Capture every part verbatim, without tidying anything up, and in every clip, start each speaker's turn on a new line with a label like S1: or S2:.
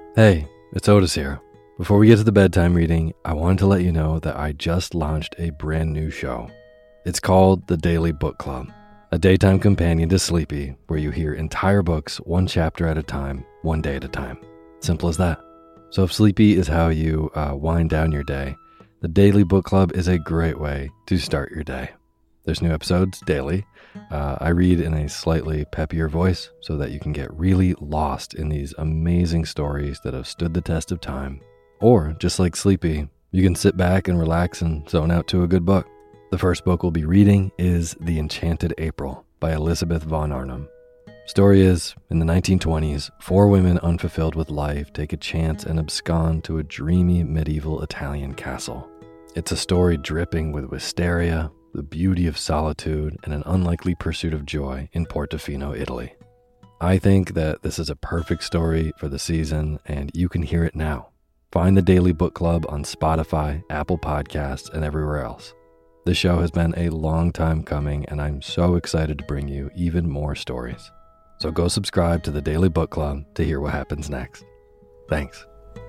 S1: Hey, it's Otis here. Before we get to the bedtime reading, I wanted to let you know that I just launched a brand new show. It's called The Daily Book Club, a daytime companion to Sleepy, where you hear entire books one chapter at a time, one day at a time. Simple as that. So if Sleepy is how you uh, wind down your day, The Daily Book Club is a great way to start your day. There's new episodes daily. Uh, I read in a slightly peppier voice so that you can get really lost in these amazing stories that have stood the test of time. Or, just like Sleepy, you can sit back and relax and zone out to a good book. The first book we'll be reading is The Enchanted April by Elizabeth von Arnim. Story is, in the nineteen twenties, four women unfulfilled with life take a chance and abscond to a dreamy medieval Italian castle. It's a story dripping with wisteria, the beauty of solitude, and an unlikely pursuit of joy in Portofino, Italy. I think that this is a perfect story for the season, and you can hear it now. Find the Daily Book Club on Spotify, Apple Podcasts, and everywhere else. This show has been a long time coming, and I'm so excited to bring you even more stories. So go subscribe to the Daily Book Club to hear what happens next. Thanks.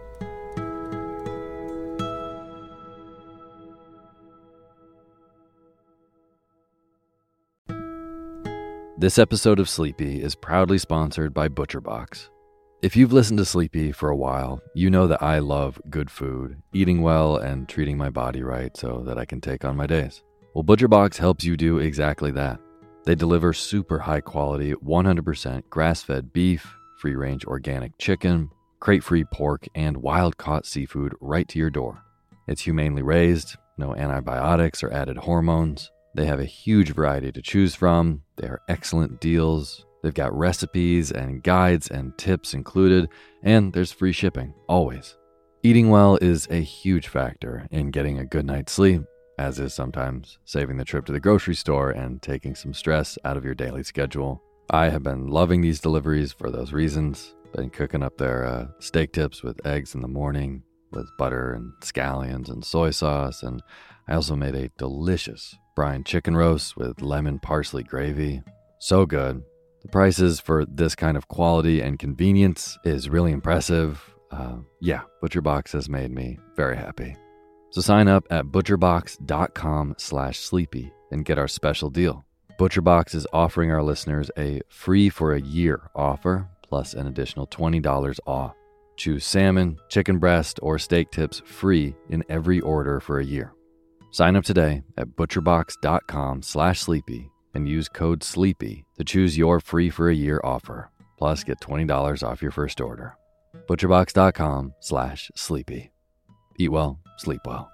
S1: This episode of Sleepy is proudly sponsored by ButcherBox. If you've listened to Sleepy for a while, you know that I love good food, eating well, and treating my body right so that I can take on my days. Well, ButcherBox helps you do exactly that. They deliver super high quality, one hundred percent grass-fed beef, free-range organic chicken, crate-free pork, and wild-caught seafood right to your door. It's humanely raised, no antibiotics or added hormones. They have a huge variety to choose from. They are excellent deals. They've got recipes and guides and tips included, and there's free shipping, always. Eating well is a huge factor in getting a good night's sleep, as is sometimes saving the trip to the grocery store and taking some stress out of your daily schedule. I have been loving these deliveries for those reasons. Been cooking up their uh, steak tips with eggs in the morning, with butter and scallions and soy sauce, and I also made a delicious brine chicken roast with lemon parsley gravy. So good. The prices for this kind of quality and convenience is really impressive. Uh, yeah, ButcherBox has made me very happy. So sign up at butcherbox.com slash sleepy and get our special deal. ButcherBox is offering our listeners a free for a year offer, plus an additional twenty dollars off. Choose salmon, chicken breast, or steak tips free in every order for a year. Sign up today at butcherbox.com slash sleepy and use code SLEEPY to choose your free for a year offer. Plus, get twenty dollars off your first order. butcherbox.com slash sleepy. Eat well, sleep well.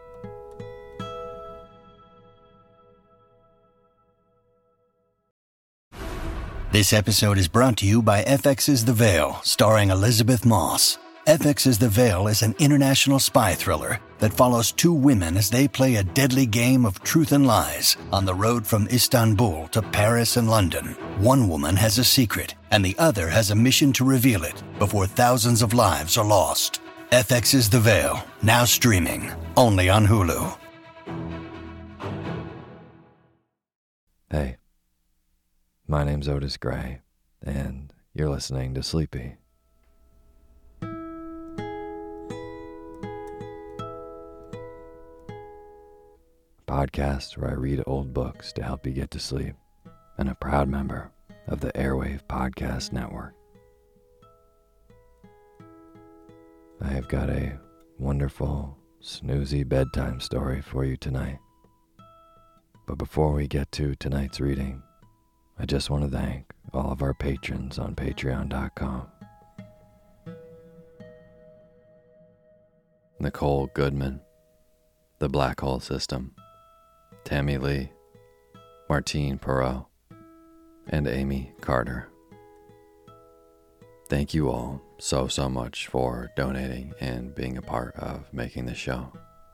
S2: This episode is brought to you by F X's The Veil, starring Elizabeth Moss. F X's The Veil is an international spy thriller that follows two women as they play a deadly game of truth and lies on the road from Istanbul to Paris and London. One woman has a secret, and the other has a mission to reveal it before thousands of lives are lost. F X's The Veil, now streaming, only on Hulu.
S1: Hey, my name's Otis Gray, and you're listening to Sleepy. Podcast where I read old books to help you get to sleep, and a proud member of the Airwave Podcast Network. I have got a wonderful, snoozy bedtime story for you tonight. But before we get to tonight's reading, I just want to thank all of our patrons on patreon dot com. Nicole Goodman, The Black Hole System, Tammy Lee, Martine Perot, and Amy Carter. Thank you all so, so much for donating and being a part of making this show.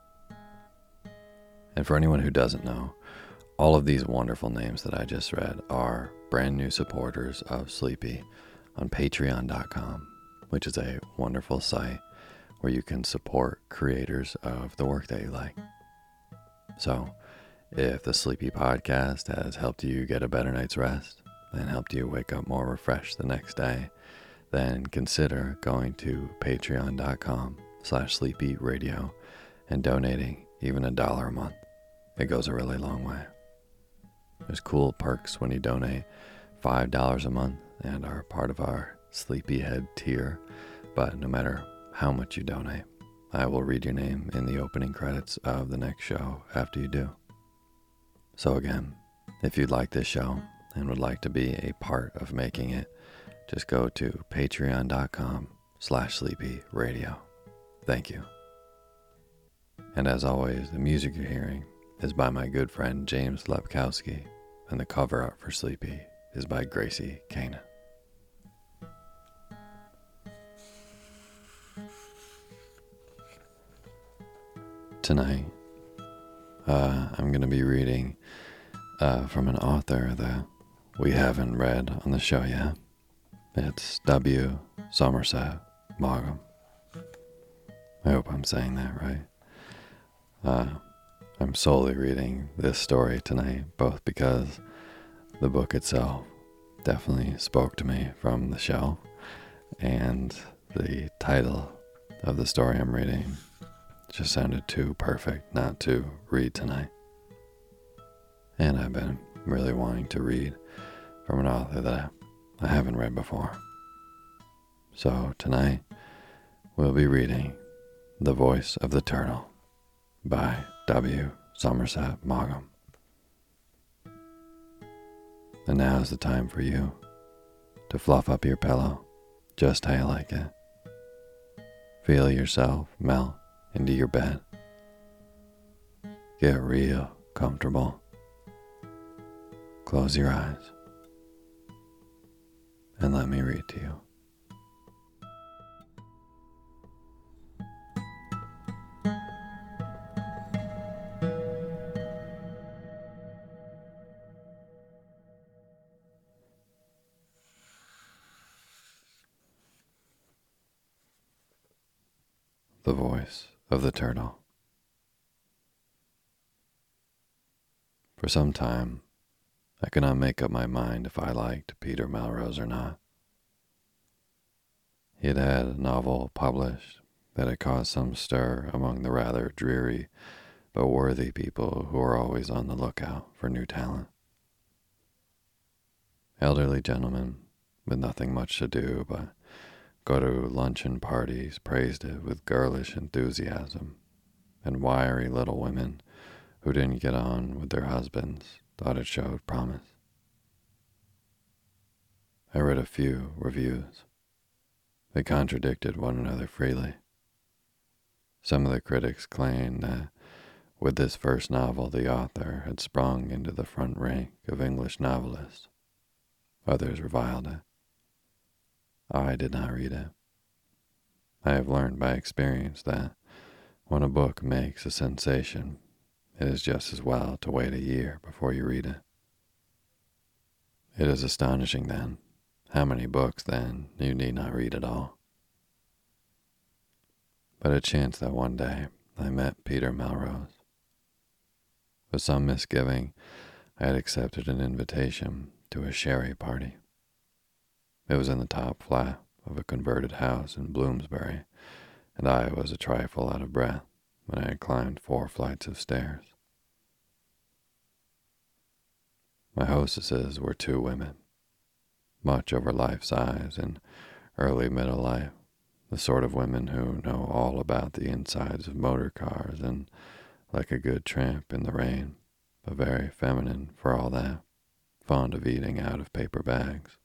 S1: And for anyone who doesn't know, all of these wonderful names that I just read are brand new supporters of Sleepy on patreon dot com, which is a wonderful site where you can support creators of the work that you like. So, if the Sleepy Podcast has helped you get a better night's rest and helped you wake up more refreshed the next day, then consider going to patreon.com slash sleepy radio and donating even a dollar a month. It goes a really long way. There's cool perks when you donate five dollars a month and are part of our Sleepyhead tier, but no matter how much you donate, I will read your name in the opening credits of the next show after you do. So again, if you'd like this show and would like to be a part of making it, just go to patreon.com slash sleepy radio. Thank you. And as always, the music you're hearing is by my good friend James Lepkowski, and the cover art for Sleepy is by Gracie Kanan. Tonight, uh, I'm going to be reading uh, from an author that we haven't read on the show yet. It's W. Somerset Maugham. I hope I'm saying that right. Uh, I'm solely reading this story tonight, both because the book itself definitely spoke to me from the shelf, and the title of the story I'm reading just sounded too perfect not to read tonight. And I've been really wanting to read from an author that I haven't read before. So tonight, we'll be reading The Voice of the Turtle by W. Somerset Maugham. And now's the time for you to fluff up your pillow just how you like it. Feel yourself melt into your bed. Get real comfortable. Close your eyes and let me read to you. The Voice of the Turtle. For some time, I could not make up my mind if I liked Peter Melrose or not. He had had a novel published that had caused some stir among the rather dreary but worthy people who are always on the lookout for new talent. Elderly gentlemen with nothing much to do but go to luncheon parties praised it with girlish enthusiasm, and wiry little women who didn't get on with their husbands thought it showed promise. I read a few reviews. They contradicted one another freely. Some of the critics claimed that with this first novel the author had sprung into the front rank of English novelists. Others reviled it. I did not read it. I have learned by experience that when a book makes a sensation, it is just as well to wait a year before you read it. It is astonishing, then, how many books, then, you need not read at all. But it chanced that one day I met Peter Melrose. With some misgiving, I had accepted an invitation to a sherry party. It was in the top flat of a converted house in Bloomsbury, and I was a trifle out of breath when I had climbed four flights of stairs. My hostesses were two women, much over life size and early middle life, the sort of women who know all about the insides of motor cars and, like a good tramp in the rain, but very feminine for all that, fond of eating out of paper bags.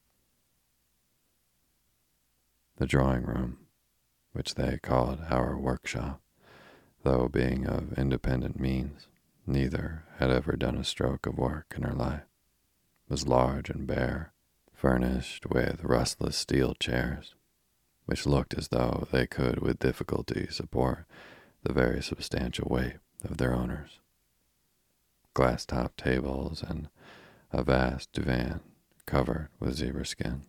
S1: The drawing room, which they called our workshop, though being of independent means, neither had ever done a stroke of work in her life, was large and bare, furnished with rustless steel chairs, which looked as though they could with difficulty support the very substantial weight of their owners. Glass-topped tables and a vast divan covered with zebra skin.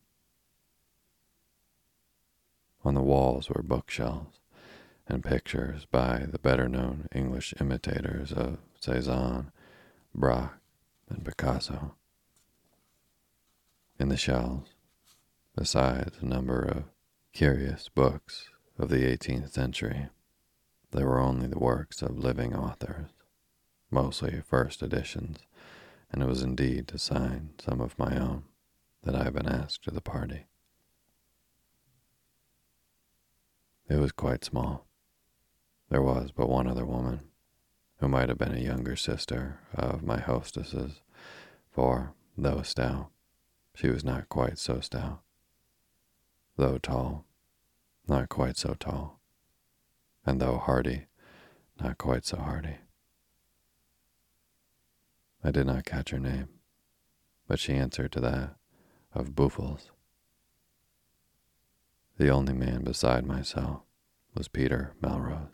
S1: On the walls were bookshelves and pictures by the better-known English imitators of Cezanne, Braque, and Picasso. In the shelves, Besides a number of curious books of the eighteenth century, they were only the works of living authors, mostly first editions, and it was indeed to sign some of my own that I had been asked to the party. It was quite small. There was but one other woman, who might have been a younger sister of my hostess's, for, though stout, she was not quite so stout. Though tall, not quite so tall. And though hardy, not quite so hardy. I did not catch her name, but she answered to that of Buffels. The only man beside myself was Peter Melrose.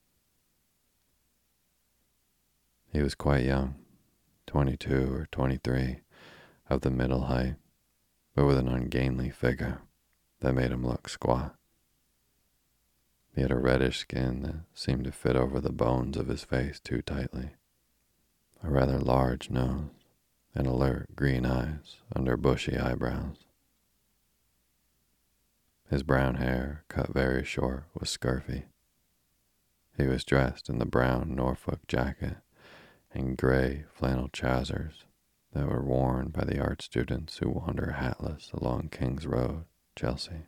S1: He was quite young, twenty-two or twenty-three, of the middle height, but with an ungainly figure that made him look squat. He had a reddish skin that seemed to fit over the bones of his face too tightly, a rather large nose, and alert green eyes under bushy eyebrows. His brown hair, cut very short, was scurfy. He was dressed in the brown Norfolk jacket and gray flannel trousers that were worn by the art students who wander hatless along King's Road, Chelsea.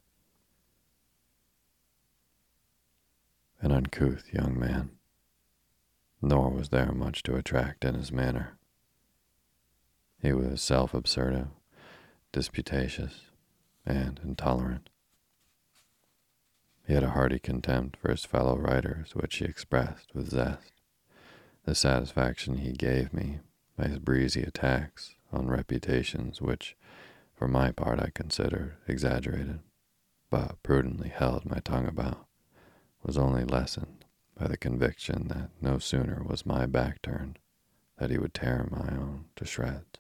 S1: An uncouth young man, nor was there much to attract in his manner. He was self-absorbed, disputatious, and intolerant. He had a hearty contempt for his fellow writers, which he expressed with zest. The satisfaction he gave me by his breezy attacks on reputations which, for my part, I considered exaggerated, but prudently held my tongue about, was only lessened by the conviction that no sooner was my back turned that he would tear my own to shreds.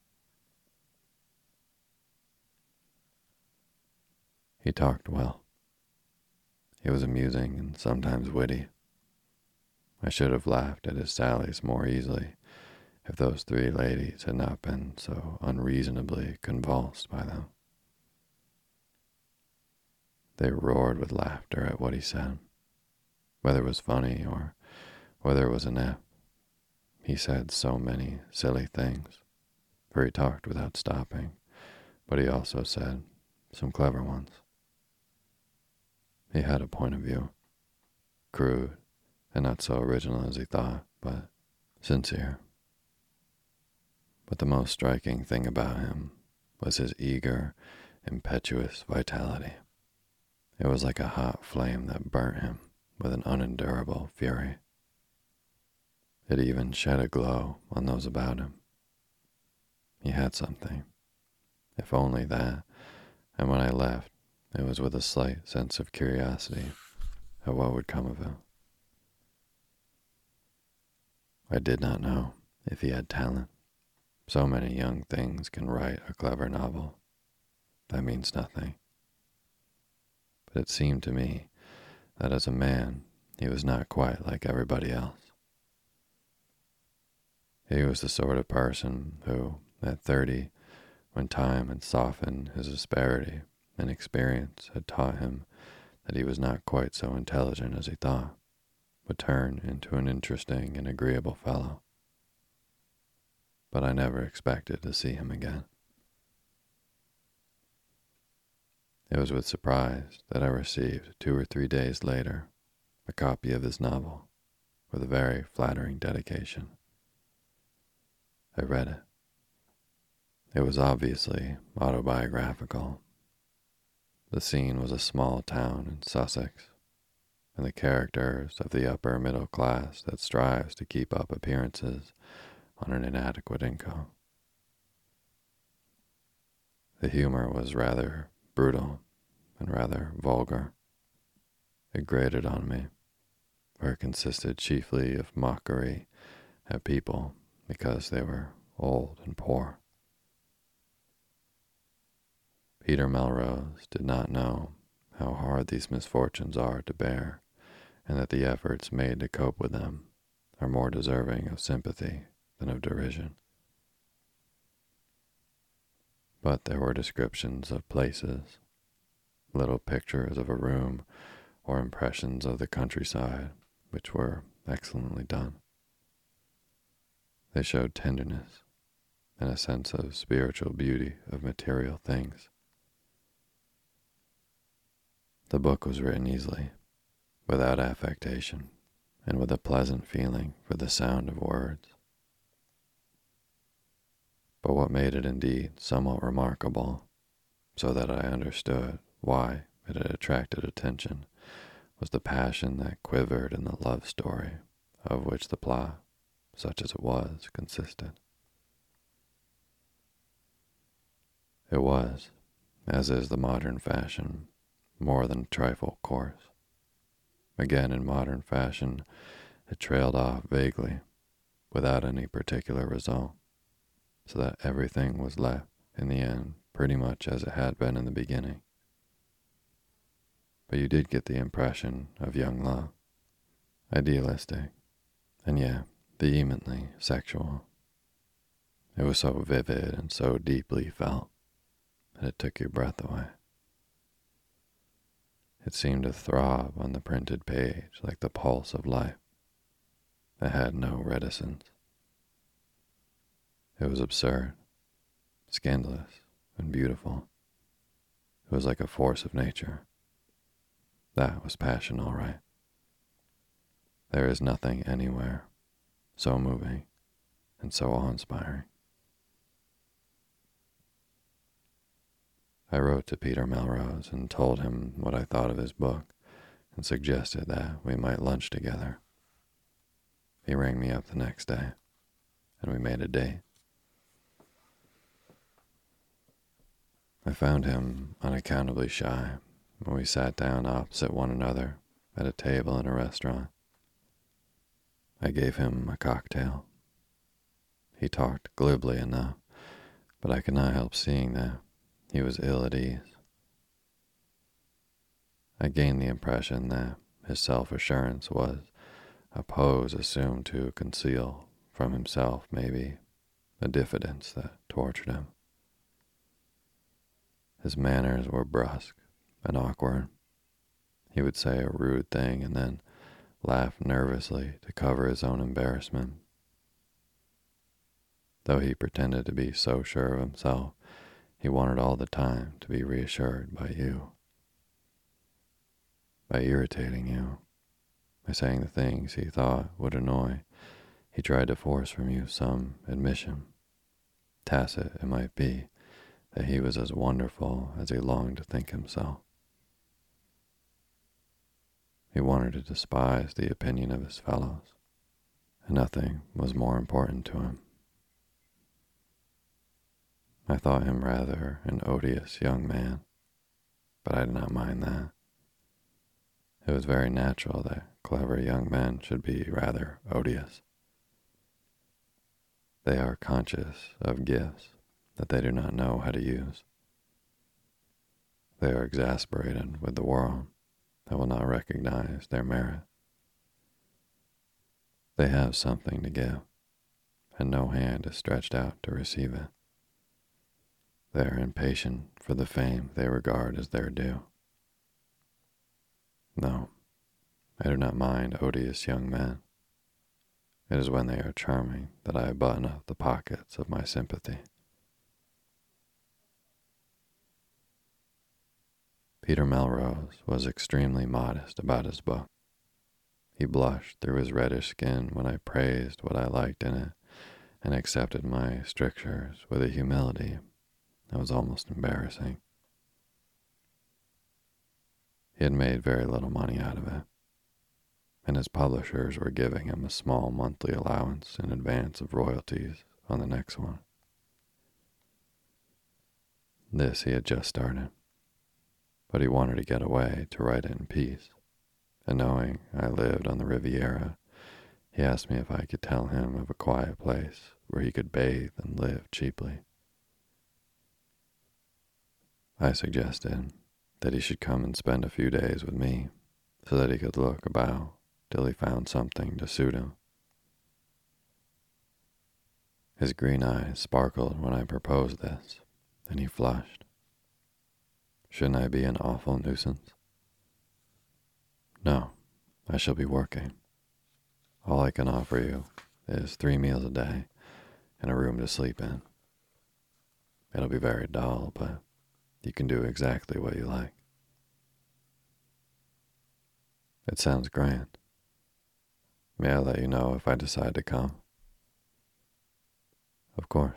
S1: He talked well. He was amusing and sometimes witty. I should have laughed at his sallies more easily if those three ladies had not been so unreasonably convulsed by them. They roared with laughter at what he said, whether it was funny or whether it was inept. He said so many silly things, for he talked without stopping, but he also said some clever ones. He had a point of view, crude and not so original as he thought, but sincere. But the most striking thing about him was his eager, impetuous vitality. It was like a hot flame that burnt him with an unendurable fury. It even shed a glow on those about him. He had something, if only that, and when I left, it was with a slight sense of curiosity at what would come of it. I did not know if he had talent. So many young things can write a clever novel. That means nothing. But it seemed to me that as a man, he was not quite like everybody else. He was the sort of person who, at thirty, when time had softened his asperity and experience had taught him that he was not quite so intelligent as he thought, would turn into an interesting and agreeable fellow. But I never expected to see him again. It was with surprise that I received two or three days later a copy of his novel with a very flattering dedication. I read it. It was obviously autobiographical. The scene was a small town in Sussex, and the characters of the upper middle class that strives to keep up appearances on an inadequate income. The humor was rather brutal and rather vulgar. It grated on me, for it consisted chiefly of mockery at people because they were old and poor. Peter Melrose did not know how hard these misfortunes are to bear, and that the efforts made to cope with them are more deserving of sympathy than of derision. but there were descriptions of places, little pictures of a room, or impressions of the countryside, which were excellently done. They showed tenderness and a sense of spiritual beauty of material things. The book was written easily, without affectation, and with a pleasant feeling for the sound of words. But what made it indeed somewhat remarkable, so that I understood why it had attracted attention, was the passion that quivered in the love story of which the plot, such as it was, consisted. It was, as is the modern fashion, more than a trifle coarse. Again, in modern fashion, it trailed off vaguely, without any particular result, so that everything was left in the end pretty much as it had been in the beginning. But you did get the impression of young love, idealistic, and yet vehemently sexual. It was so vivid and so deeply felt that it took your breath away. It seemed to throb on the printed page like the pulse of life. It had no reticence. It was absurd, scandalous, and beautiful. It was like a force of nature. That was passion, all right. There is nothing anywhere so moving and so awe-inspiring. I wrote to Peter Melrose and told him what I thought of his book and suggested that we might lunch together. He rang me up the next day, and we made a date. I found him unaccountably shy when we sat down opposite one another at a table in a restaurant. I gave him a cocktail. He talked glibly enough, but I could not help seeing that he was ill at ease. I gained the impression that his self-assurance was a pose assumed to conceal from himself, maybe, a diffidence that tortured him. His manners were brusque and awkward. He would say a rude thing and then laugh nervously to cover his own embarrassment. Though he pretended to be so sure of himself, he wanted all the time to be reassured by you, by irritating you, by saying the things he thought would annoy. He tried to force from you some admission, tacit it might be, that he was as wonderful as he longed to think himself. He wanted to despise the opinion of his fellows, and nothing was more important to him. I thought him rather an odious young man, but I did not mind that. It was very natural that clever young men should be rather odious. They are conscious of gifts that they do not know how to use. They are exasperated with the world that will not recognize their merit. They have something to give, and no hand is stretched out to receive it. They are impatient for the fame they regard as their due. No, I do not mind odious young men. It is when they are charming that I button up the pockets of my sympathy. Peter Melrose was extremely modest about his book. He blushed through his reddish skin when I praised what I liked in it, and accepted my strictures with a humility that was almost embarrassing. He had made very little money out of it, and his publishers were giving him a small monthly allowance in advance of royalties on the next one. This he had just started, but he wanted to get away to write it in peace, and knowing I lived on the Riviera, he asked me if I could tell him of a quiet place where he could bathe and live cheaply. I suggested that he should come and spend a few days with me so that he could look about till he found something to suit him. His green eyes sparkled when I proposed this, and he flushed. Shouldn't I be an awful nuisance? No, I shall be working. All I can offer you is three meals a day and a room to sleep in. It'll be very dull, but you can do exactly what you like. It sounds grand. May I let you know if I decide to come? Of course.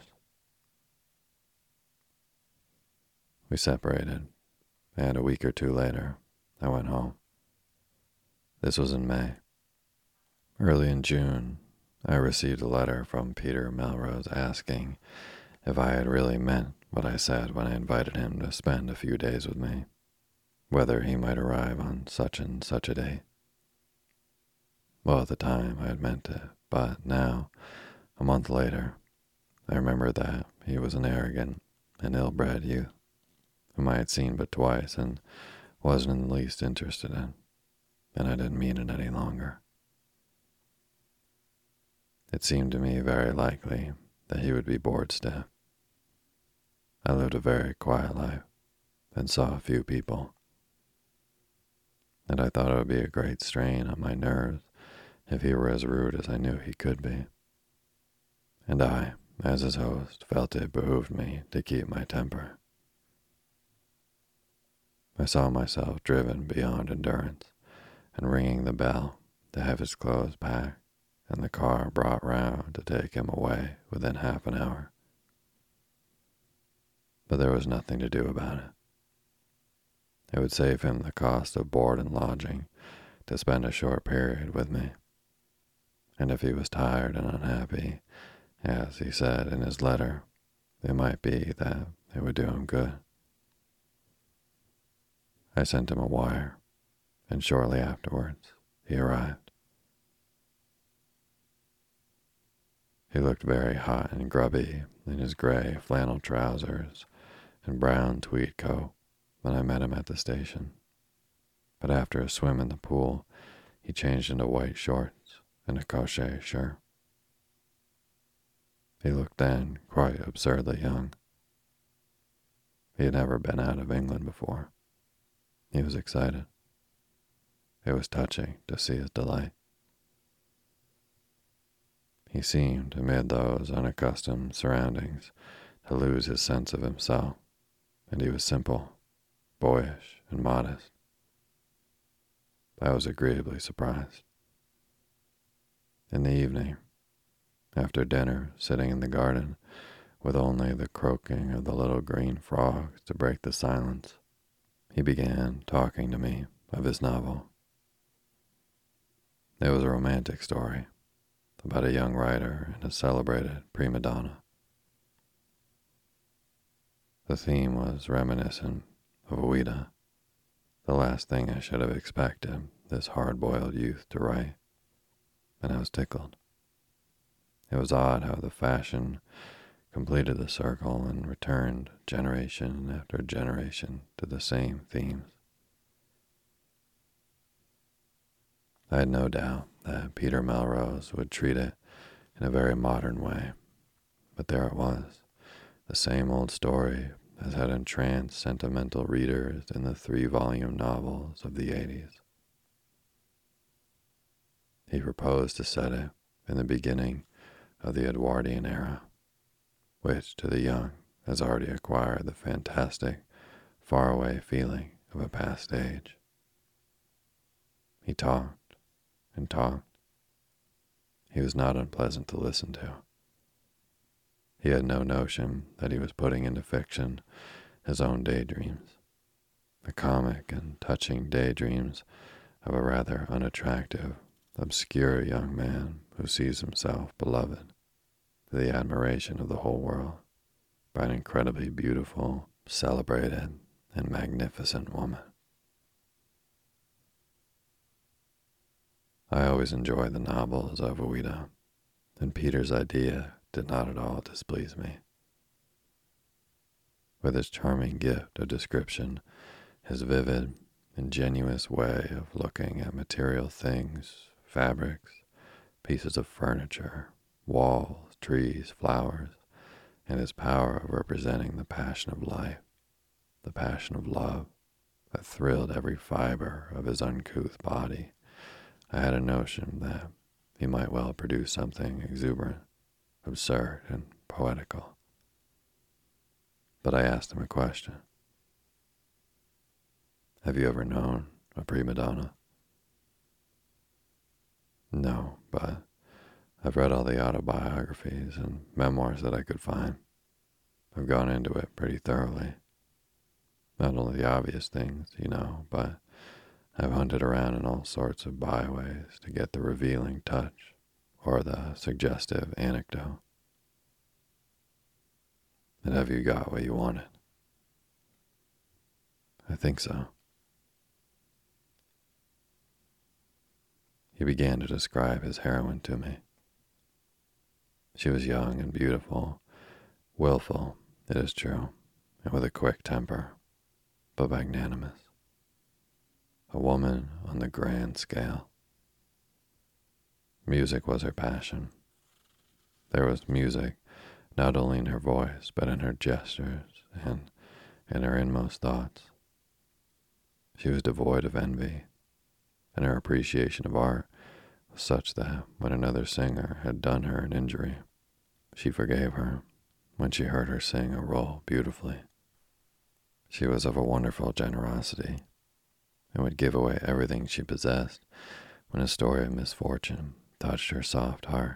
S1: We separated, and a week or two later, I went home. This was in May. Early in June, I received a letter from Peter Melrose asking if I had really meant what I said when I invited him to spend a few days with me, whether he might arrive on such and such a date. Well, at the time, I had meant it, but now, a month later, I remembered that he was an arrogant and ill-bred youth whom I had seen but twice and wasn't in the least interested in, and I didn't mean it any longer. It seemed to me very likely that he would be bored stiff. I lived a very quiet life and saw a few people, and I thought it would be a great strain on my nerves if he were as rude as I knew he could be. And I, as his host, felt it behooved me to keep my temper. I saw myself driven beyond endurance and ringing the bell to have his clothes packed and the car brought round to take him away within half an hour. But there was nothing to do about it. It would save him the cost of board and lodging to spend a short period with me. And if he was tired and unhappy, as he said in his letter, it might be that it would do him good. I sent him a wire, and shortly afterwards he arrived. He looked very hot and grubby in his gray flannel trousers and brown tweed coat when I met him at the station. But after a swim in the pool, he changed into white shorts and a crochet shirt. He looked then quite absurdly young. He had never been out of England before. He was excited. It was touching to see his delight. He seemed, amid those unaccustomed surroundings, to lose his sense of himself, and he was simple, boyish, and modest. I was agreeably surprised. In the evening, after dinner, sitting in the garden, with only the croaking of the little green frogs to break the silence, he began talking to me of his novel. It was a romantic story about a young writer and a celebrated prima donna. The theme was reminiscent of Ouida, the last thing I should have expected this hard-boiled youth to write, and I was tickled. It was odd how the fashion completed the circle and returned generation after generation to the same themes. I had no doubt that Peter Melrose would treat it in a very modern way, but there it was, the same old story as had entranced sentimental readers in the three-volume novels of the eighties. He proposed to set it in the beginning of the Edwardian era, which to the young has already acquired the fantastic, faraway feeling of a past age. He talked and talked. He was not unpleasant to listen to. He had no notion that he was putting into fiction his own daydreams, the comic and touching daydreams of a rather unattractive, obscure young man who sees himself beloved to the admiration of the whole world by an incredibly beautiful, celebrated, and magnificent woman. I always enjoyed the novels of Ouida, and Peter's idea did not at all displease me. With his charming gift of description, his vivid, ingenuous way of looking at material things, fabrics, pieces of furniture, walls, trees, flowers, and his power of representing the passion of life, the passion of love that thrilled every fiber of his uncouth body, I had a notion that he might well produce something exuberant, absurd, and poetical. But I asked him a question. Have you ever known a prima donna? No, but I've read all the autobiographies and memoirs that I could find. I've gone into it pretty thoroughly. Not only the obvious things, you know, but I've hunted around in all sorts of byways to get the revealing touch or the suggestive anecdote. And have you got what you wanted? I think so. He began to describe his heroine to me. She was young and beautiful, willful, it is true, and with a quick temper, but magnanimous. A woman on the grand scale. Music was her passion. There was music not only in her voice, but in her gestures and in her inmost thoughts. She was devoid of envy, and her appreciation of art was such that when another singer had done her an injury, she forgave her when she heard her sing a role beautifully. She was of a wonderful generosity, and would give away everything she possessed when a story of misfortune touched her soft heart.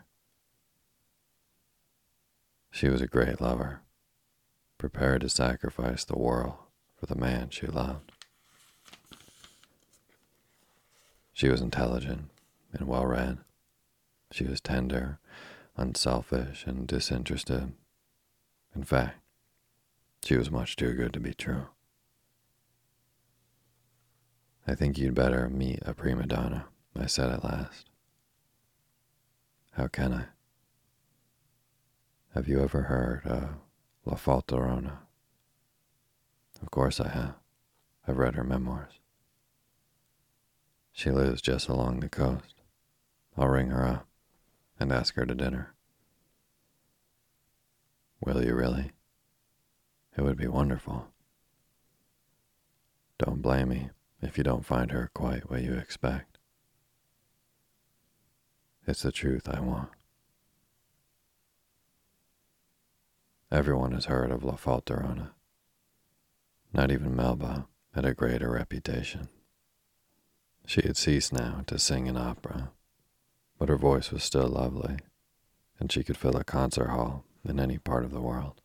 S1: She was a great lover, prepared to sacrifice the world for the man she loved. She was intelligent and well-read. She was tender, unselfish, and disinterested. In fact, she was much too good to be true. I think you'd better meet a prima donna, I said at last. How can I? Have you ever heard of La Falterona? Of course I have. I've read her memoirs. She lives just along the coast. I'll ring her up and ask her to dinner. Will you really? It would be wonderful. Don't blame me if you don't find her quite what you expect. It's the truth I want. Everyone has heard of La Falterona. Not even Melba had a greater reputation. She had ceased now to sing in opera, but her voice was still lovely, and she could fill a concert hall in any part of the world.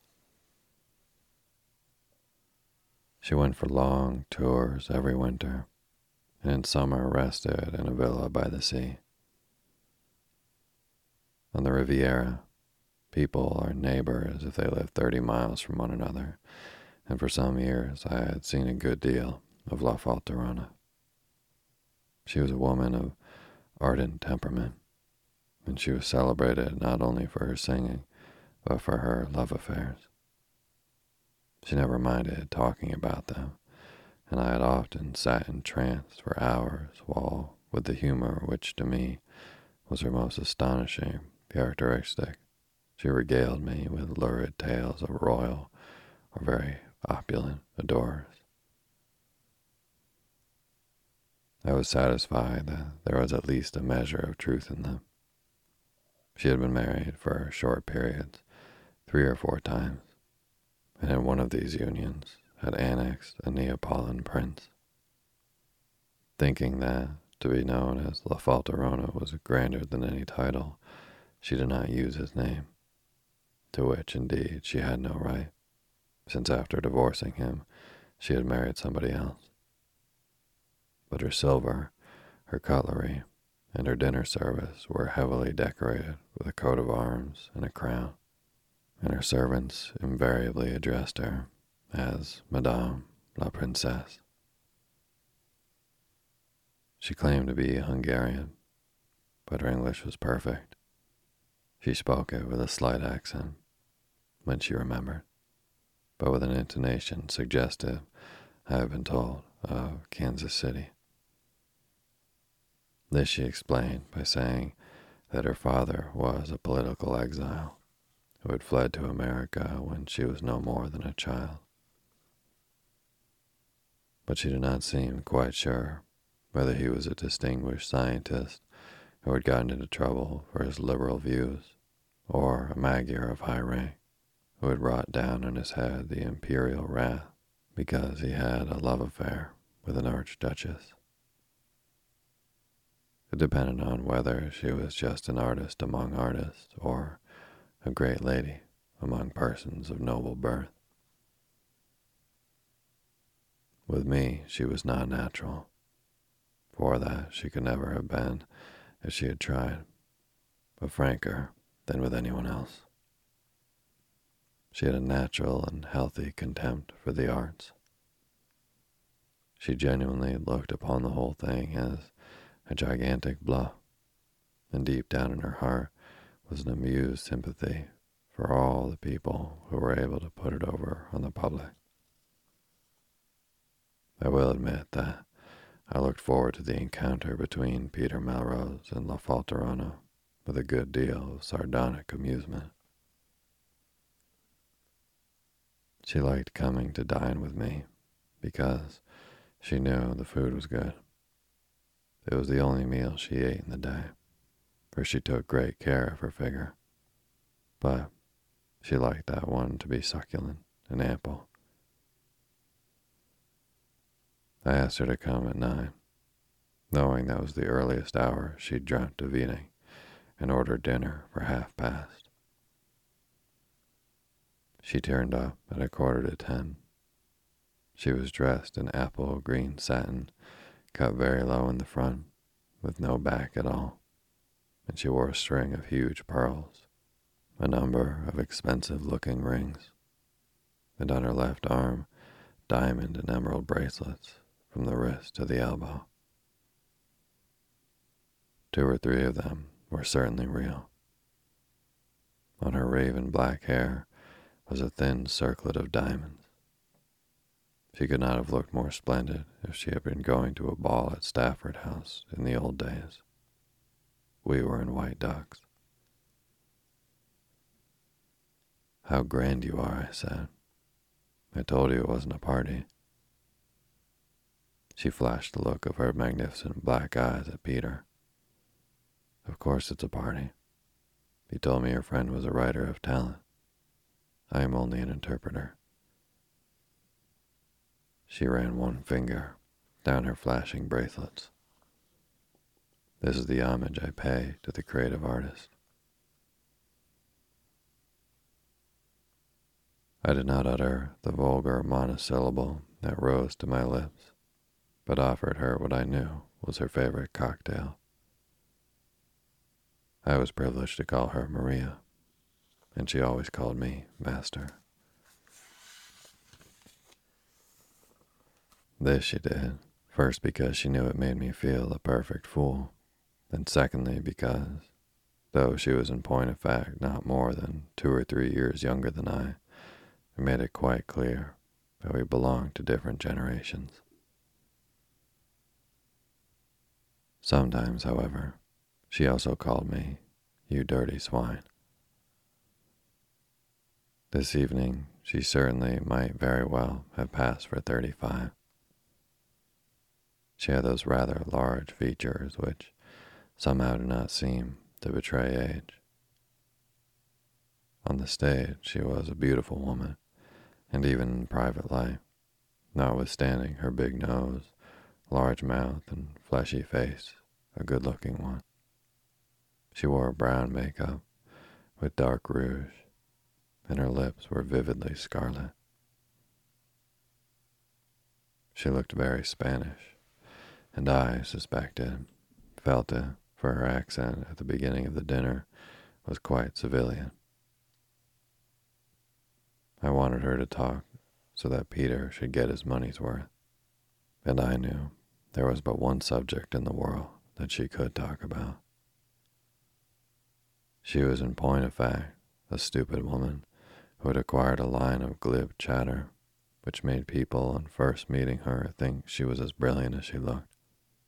S1: She went for long tours every winter, and in summer rested in a villa by the sea. On the Riviera, people are neighbors if they live thirty miles from one another, and for some years I had seen a good deal of La Falterona. She was a woman of ardent temperament, and she was celebrated not only for her singing, but for her love affairs. She never minded talking about them, and I had often sat entranced for hours while, with the humor which to me was her most astonishing characteristic, she regaled me with lurid tales of royal or very opulent adorers. I was satisfied that there was at least a measure of truth in them. She had been married for short periods, three or four times, and in one of these unions had annexed a Neapolitan prince. Thinking that to be known as La Falterona was grander than any title, she did not use his name, to which indeed she had no right, since after divorcing him she had married somebody else. But her silver, her cutlery, and her dinner service were heavily decorated with a coat of arms and a crown, and her servants invariably addressed her as Madame la Princesse. She claimed to be Hungarian, but her English was perfect. She spoke it with a slight accent when she remembered, but with an intonation suggestive, I have been told, of Kansas City. This she explained by saying that her father was a political exile, who had fled to America when she was no more than a child. But she did not seem quite sure whether he was a distinguished scientist who had gotten into trouble for his liberal views, or a Magyar of high rank who had brought down on his head the imperial wrath because he had a love affair with an archduchess. It depended on whether she was just an artist among artists or a great lady among persons of noble birth. With me, she was not natural. For that she could never have been if she had tried, but franker than with anyone else. She had a natural and healthy contempt for the arts. She genuinely looked upon the whole thing as a gigantic bluff, and deep down in her heart was an amused sympathy for all the people who were able to put it over on the public. I will admit that I looked forward to the encounter between Peter Melrose and La Falterona with a good deal of sardonic amusement. She liked coming to dine with me because she knew the food was good. It was the only meal she ate in the day, for she took great care of her figure. But she liked that one to be succulent and ample. I asked her to come at nine, knowing that was the earliest hour she'd dreamt of eating, and ordered dinner for half past. She turned up at a quarter to ten. She was dressed in apple green satin, cut very low in the front, with no back at all, and she wore a string of huge pearls, a number of expensive-looking rings, and on her left arm, diamond and emerald bracelets from the wrist to the elbow. Two or three of them were certainly real. On her raven black hair was a thin circlet of diamonds. She could not have looked more splendid if she had been going to a ball at Stafford House in the old days. We were in white ducks. "How grand you are," I said. "I told you it wasn't a party." She flashed the look of her magnificent black eyes at Peter. "Of course it's a party. You told me your friend was a writer of talent. I am only an interpreter." She ran one finger down her flashing bracelets. "This is the homage I pay to the creative artist." I did not utter the vulgar monosyllable that rose to my lips, but offered her what I knew was her favorite cocktail. I was privileged to call her Maria, and she always called me Master. This she did, first because she knew it made me feel a perfect fool, and secondly because, though she was in point of fact not more than two or three years younger than I, it made it quite clear that we belonged to different generations. Sometimes, however, she also called me, "You dirty swine." This evening, she certainly might very well have passed for thirty-five. She had those rather large features which somehow do not seem to betray age. On the stage, she was a beautiful woman, and even in private life, notwithstanding her big nose, large mouth, and fleshy face, a good-looking one. She wore brown makeup with dark rouge, and her lips were vividly scarlet. She looked very Spanish, and I suspected, felt it, for her accent at the beginning of the dinner was quite civilian. I wanted her to talk so that Peter should get his money's worth, and I knew there was but one subject in the world that she could talk about. She was in point of fact a stupid woman who had acquired a line of glib chatter which made people on first meeting her think she was as brilliant as she looked.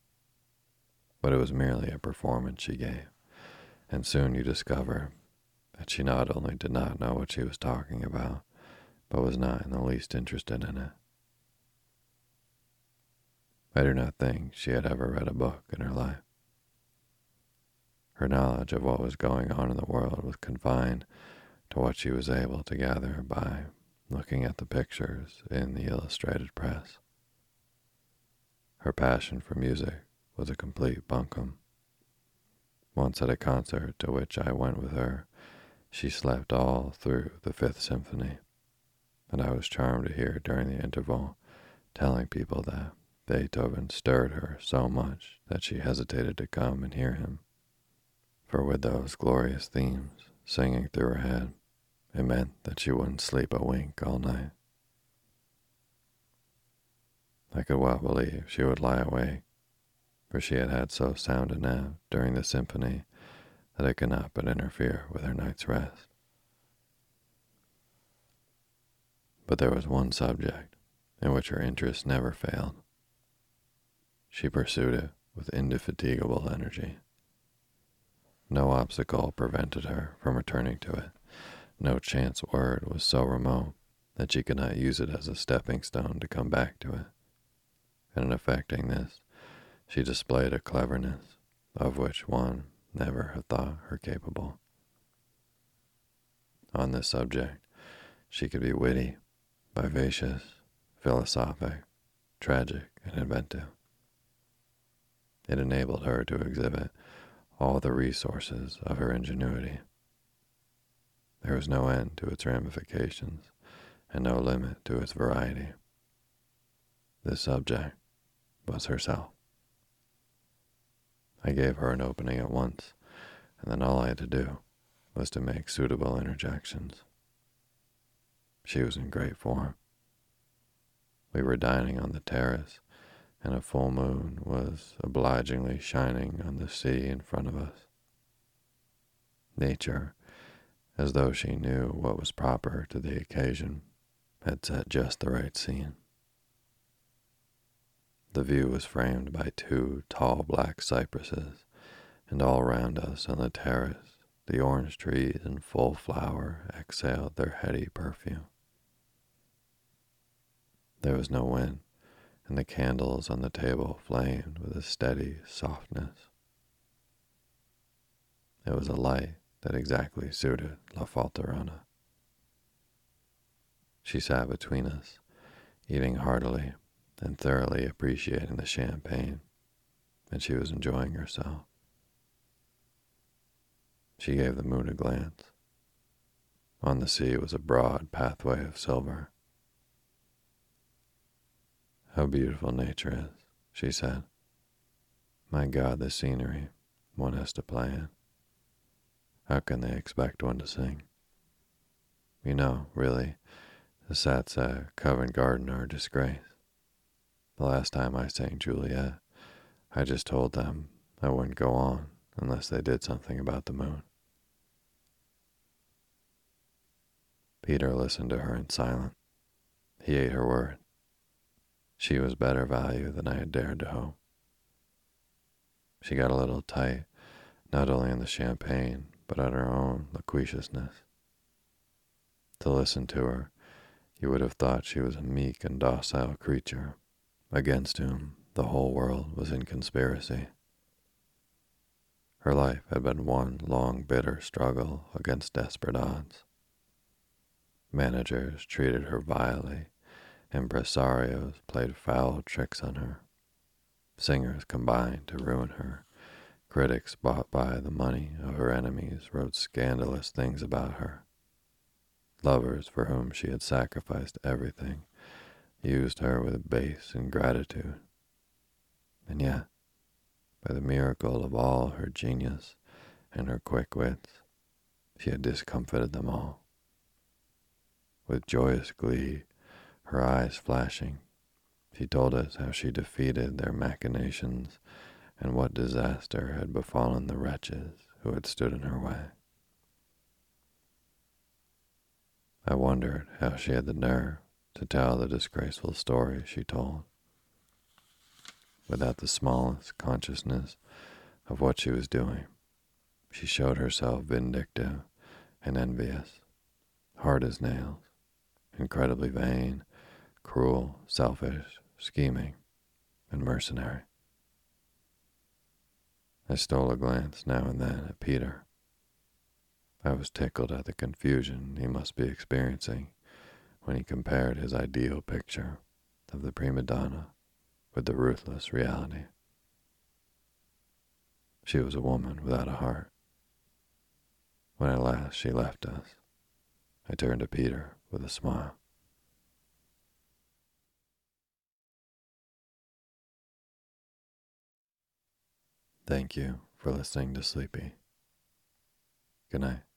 S1: But it was merely a performance she gave, and soon you discover that she not only did not know what she was talking about, but was not in the least interested in it. I do not think she had ever read a book in her life. Her knowledge of what was going on in the world was confined to what she was able to gather by looking at the pictures in the illustrated press. Her passion for music was a complete bunkum. Once at a concert to which I went with her, she slept all through the Fifth Symphony, and I was charmed to hear during the interval telling people that Beethoven stirred her so much that she hesitated to come and hear him. For with those glorious themes singing through her head, it meant that she wouldn't sleep a wink all night. I could well believe she would lie awake, for she had had so sound a nap during the symphony that it could not but interfere with her night's rest. But there was one subject in which her interest never failed. She pursued it with indefatigable energy. No obstacle prevented her from returning to it. No chance word was so remote that she could not use it as a stepping stone to come back to it. And in effecting this, she displayed a cleverness of which one never had thought her capable. On this subject, she could be witty, vivacious, philosophic, tragic, and inventive. It enabled her to exhibit all the resources of her ingenuity. There was no end to its ramifications and no limit to its variety. This subject was herself. I gave her an opening at once, and then all I had to do was to make suitable interjections. She was in great form. We were dining on the terrace, and a full moon was obligingly shining on the sea in front of us. Nature, as though she knew what was proper to the occasion, had set just the right scene. The view was framed by two tall black cypresses, and all around us on the terrace the orange trees in full flower exhaled their heady perfume. There was no wind, and the candles on the table flamed with a steady softness. It was a light that exactly suited La Falterana. She sat between us, eating heartily and thoroughly appreciating the champagne, and she was enjoying herself. She gave the moon a glance. On the sea was a broad pathway of silver. "How beautiful nature is," she said. "My God, the scenery one has to play in. How can they expect one to sing? You know, really, the Sats at Covent Garden are a disgrace. The last time I sang Juliet, I just told them I wouldn't go on unless they did something about the moon." Peter listened to her in silence. He ate her word. She was better value than I had dared to hope. She got a little tight, not only in the champagne, but at her own loquaciousness. To listen to her, you would have thought she was a meek and docile creature, against whom the whole world was in conspiracy. Her life had been one long, bitter struggle against desperate odds. Managers treated her vilely, impresarios played foul tricks on her, singers combined to ruin her, critics bought by the money of her enemies wrote scandalous things about her. Lovers for whom she had sacrificed everything used her with base ingratitude. And yet, by the miracle of all her genius and her quick wits, she had discomfited them all. With joyous glee, her eyes flashing, she told us how she defeated their machinations and what disaster had befallen the wretches who had stood in her way. I wondered how she had the nerve to tell the disgraceful story she told, without the smallest consciousness of what she was doing. She showed herself vindictive and envious, hard as nails, incredibly vain, cruel, selfish, scheming, and mercenary. I stole a glance now and then at Peter. I was tickled at the confusion he must be experiencing when he compared his ideal picture of the prima donna with the ruthless reality. She was a woman without a heart. When at last she left us, I turned to Peter with a smile. Thank you for listening to Sleepy. Good night.